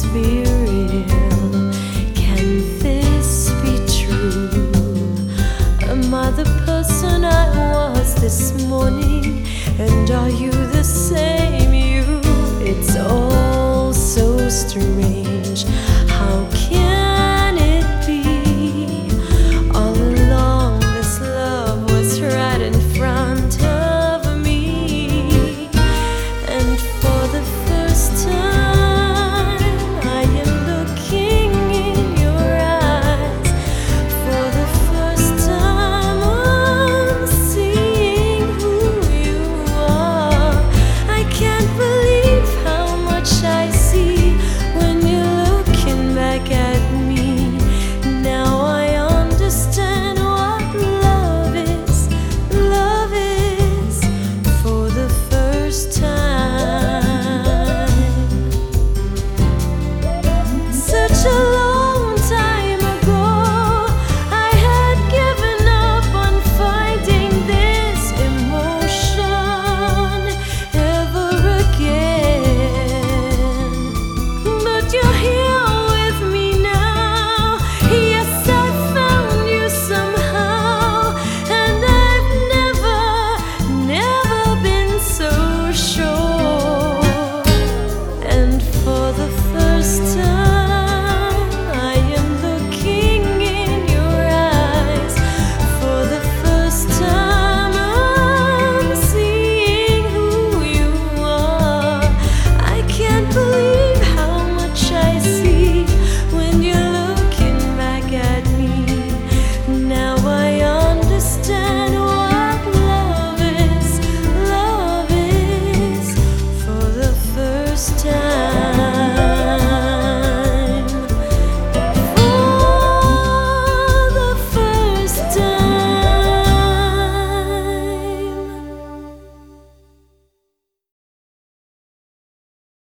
be real? Can this be true? Am I the person I was this morning? And are you the same you? It's all so strange. How can it be? All along this love was right in front of me, and for the first time I am looking in your eyes. For the first time I'm seeing who you are. I can't believe how much I see when you're looking back at me. Now I understand what love is for the first time. Such a long time ago, I had given up on finding this emotion ever again. But you're here with me now. Yes, I found you somehow, and I've never been so sure. And for the first time I am looking in your eyes. For the first time I'm seeing who you are. I can't believe how much I see when you're looking back at me. Now I understand what love is for the first time.